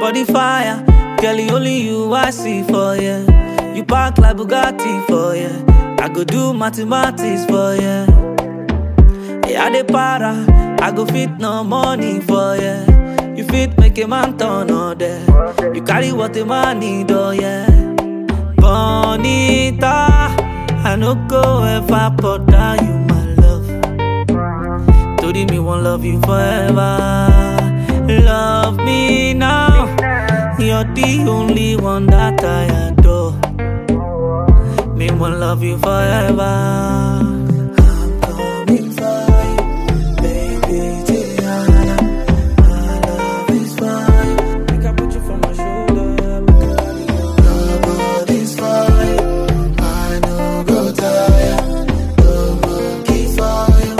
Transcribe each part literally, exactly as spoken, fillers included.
body fire, girl, only you I see for ya. You park like Bugatti for ya. I go do mathematics for ya. Hey, I dey para, I go fit no money for ya. You fit make a man turn on there. You carry what a man need, oh yeah. Bonita, I no go ever bother you, my love. Told me won't love you forever. Love me now. You're the only one that I adore. Me won't love you forever. I'm coming for you, baby. Tiana. My love is fine. I can put you from my shoulder. Nobody's fine. I know go tired. The monkey fire.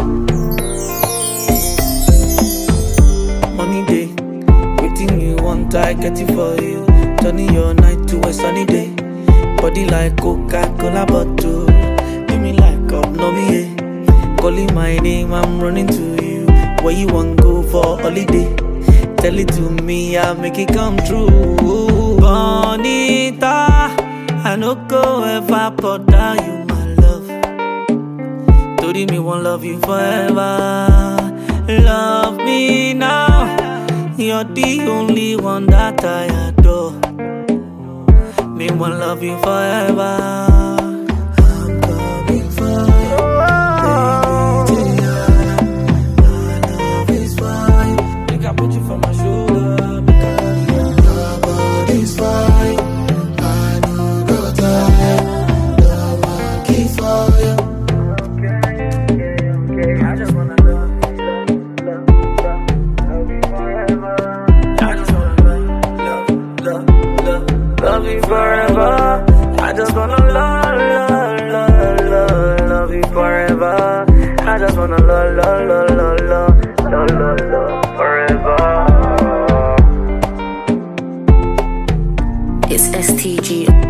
Money day, waiting you want, I get it for you. Turning your night to a sunny day. Body like Coca-Cola bottle. Do me like up, no me, yeah. Calling my name, I'm running to you. Where you want go for holiday? Tell it to me, I'll make it come true. Bonita, I no go ever bother you, my love. Told me won't love you forever. Love me now. You're the only one that I adore. Me won't love you forever. I'm coming for you, baby. Tiana. My love is fine. Think I put you from my shoulder. Nobody's fine. I know go tired. The monkey for you. Okay, I just wanna love, love, love, love you forever. I just wanna love, love, love, love. Love you forever. I just wanna love, love, love, love, love you forever. I just wanna love, love, love, love, love, love, love, love forever. It's S T G.